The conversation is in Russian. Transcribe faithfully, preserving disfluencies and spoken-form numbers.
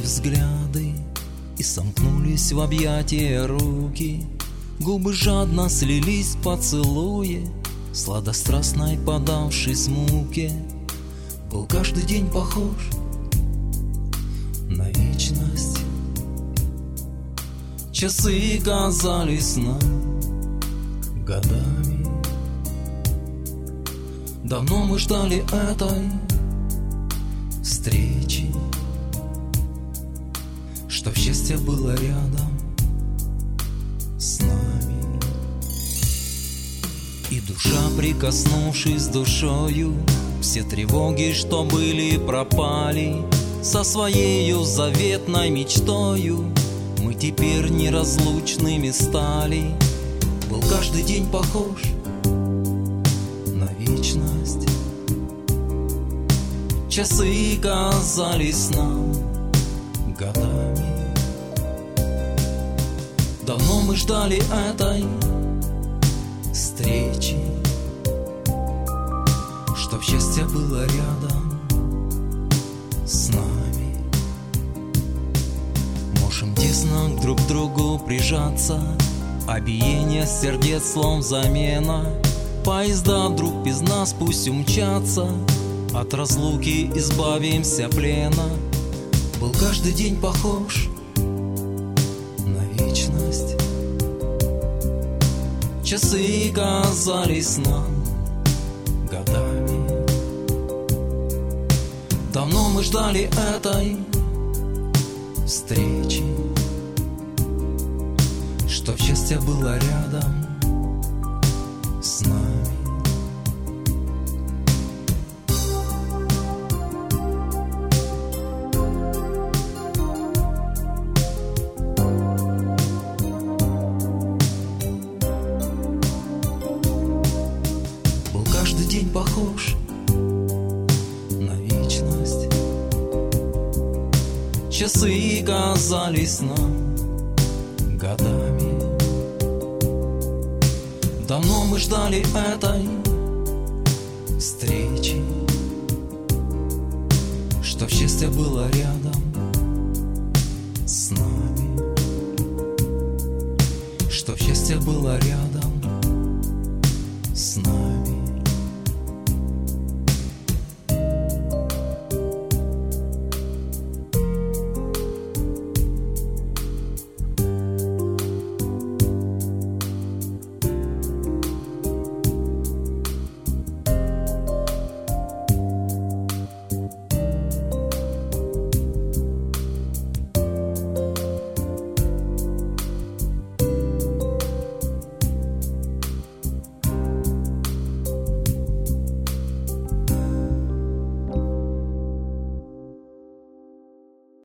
взгляды, и сомкнулись в объятия руки. Губы жадно слились в поцелуе, сладострастной подавшись муке. Был каждый день похож на вечность. Часы казались нам годами. Давно мы ждали этой встречи, чтоб счастье было рядом с нами. И душа, прикоснувшись душою, все тревоги, что были, пропали. Со своею заветной мечтою мы теперь неразлучными стали. Был каждый день похож на вечность. Часы казались нам годами. Давно мы ждали этой встречи, чтоб счастье было рядом с нами. Можем тесно друг к другу прижаться, а биение сердец слов замена. Поезда вдруг без нас пусть умчатся, от разлуки избавимся плена. Был каждый день похож на вечность. Часы казались нам годами. Давно мы ждали этой встречи, чтоб счастье было рядом с нами. Был каждый день похож на вечность. Часы казались нам годами. Давно мы ждали этой встречи, чтоб счастье было рядом с нами. Чтоб счастье было рядом